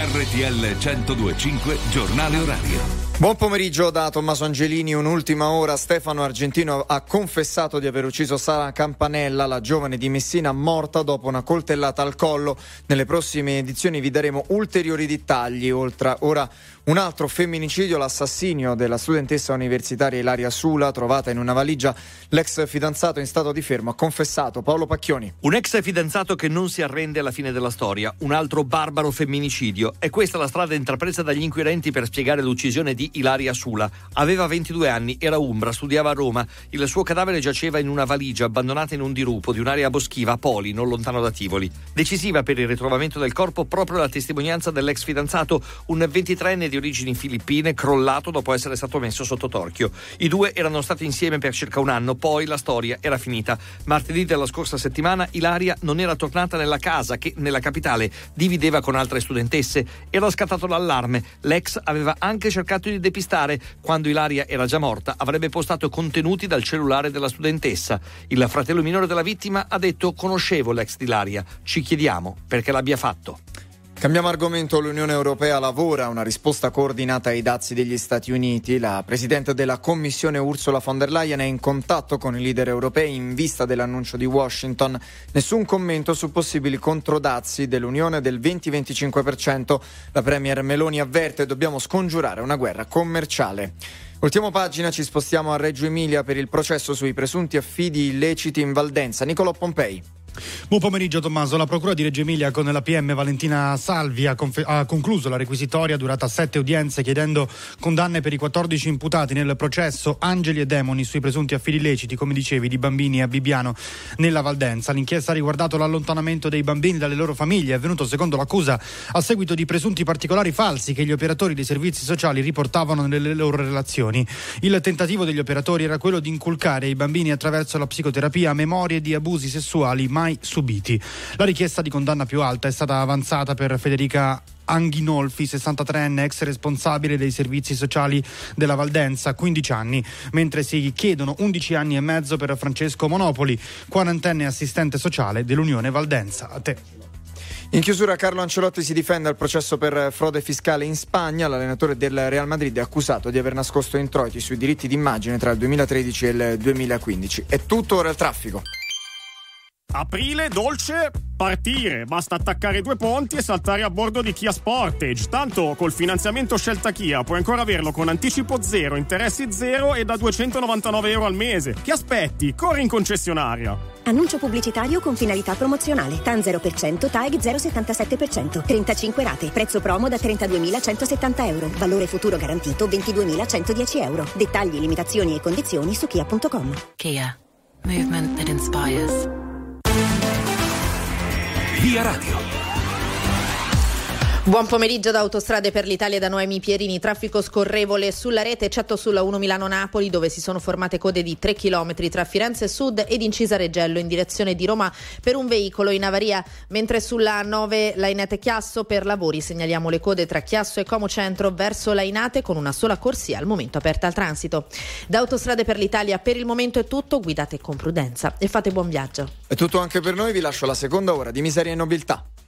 RTL 102.5 Giornale Orario. Buon pomeriggio da Tommaso Angelini. Un'ultima ora. Stefano Argentino ha confessato di aver ucciso Sara Campanella, la giovane di Messina morta dopo una coltellata al collo. Nelle prossime edizioni vi daremo ulteriori dettagli. Ora un altro femminicidio, l'assassinio della studentessa universitaria Ilaria Sula, trovata in una valigia. L'ex fidanzato in stato di fermo ha confessato. Paolo Pacchioni. Un ex fidanzato che non si arrende alla fine della storia, un altro barbaro femminicidio. È questa la strada intrapresa dagli inquirenti per spiegare l'uccisione di Ilaria Sula. Aveva 22 anni, era umbra, studiava a Roma. Il suo cadavere giaceva in una valigia abbandonata in un dirupo di un'area boschiva a Poli, non lontano da Tivoli. Decisiva per il ritrovamento del corpo proprio la testimonianza dell'ex fidanzato, un 23enne di origini filippine, crollato dopo essere stato messo sotto torchio. I due erano stati insieme per circa un anno, poi la storia era finita. Martedì della scorsa settimana Ilaria non era tornata nella casa che nella capitale divideva con altre studentesse. Era scattato l'allarme. L'ex aveva anche cercato di depistare. Quando Ilaria era già morta avrebbe postato contenuti dal cellulare della studentessa. Il fratello minore della vittima ha detto: conoscevo l'ex di Ilaria, ci chiediamo perché l'abbia fatto. Cambiamo argomento. L'Unione Europea lavora a una risposta coordinata ai dazi degli Stati Uniti. La Presidente della Commissione Ursula von der Leyen è in contatto con i leader europei in vista dell'annuncio di Washington. Nessun commento su possibili controdazi dell'Unione del 20-25%. La Premier Meloni avverte: dobbiamo scongiurare una guerra commerciale. Ultima pagina, ci spostiamo a Reggio Emilia per il processo sui presunti affidi illeciti in Valdensa. Nicolò Pompei. Buon pomeriggio Tommaso. La Procura di Reggio Emilia con la PM Valentina Salvi ha concluso la requisitoria durata 7 udienze, chiedendo condanne per i 14 imputati nel processo Angeli e Demoni sui presunti affidi illeciti, come dicevi, di bambini a Bibbiano nella Valdensa. L'inchiesta ha riguardato l'allontanamento dei bambini dalle loro famiglie. È avvenuto, secondo l'accusa, a seguito di presunti particolari falsi che gli operatori dei servizi sociali riportavano nelle loro relazioni. Il tentativo degli operatori era quello di inculcare ai bambini attraverso la psicoterapia memorie di abusi sessuali mai subiti. La richiesta di condanna più alta è stata avanzata per Federica Anghinolfi, 63enne, ex responsabile dei servizi sociali della Valdensa, 15 anni, mentre si chiedono 11 anni e mezzo per Francesco Monopoli, 40enne assistente sociale dell'Unione Valdensa. A te. In chiusura, Carlo Ancelotti si difende al processo per frode fiscale in Spagna. L'allenatore del Real Madrid è accusato di aver nascosto introiti sui diritti d'immagine tra il 2013 e il 2015. È tutto, ora il traffico. Aprile dolce partire, basta attaccare 2 ponti e saltare a bordo di Kia Sportage. Tanto col finanziamento Scelta Kia puoi ancora averlo con anticipo 0, interessi 0 e da €299 al mese. Che aspetti? Corri in concessionaria. Annuncio pubblicitario con finalità promozionale. TAN 0%, TAEG 0,77%, 35 rate, prezzo promo da €32.170, valore futuro garantito €22.110. Dettagli, limitazioni e condizioni su kia.com. Kia, movement that inspires. Via Radio. Buon pomeriggio da Autostrade per l'Italia, da Noemi Pierini. Traffico scorrevole sulla rete, eccetto sulla 1 Milano-Napoli, dove si sono formate code di 3 chilometri tra Firenze Sud ed Incisa Reggello in direzione di Roma per un veicolo in avaria, mentre sulla 9 Lainate Chiasso per lavori segnaliamo le code tra Chiasso e Como Centro verso Lainate con una sola corsia al momento aperta al transito. Da Autostrade per l'Italia per il momento è tutto, guidate con prudenza e fate buon viaggio. È tutto anche per noi, vi lascio la seconda ora di Miseria e Nobiltà.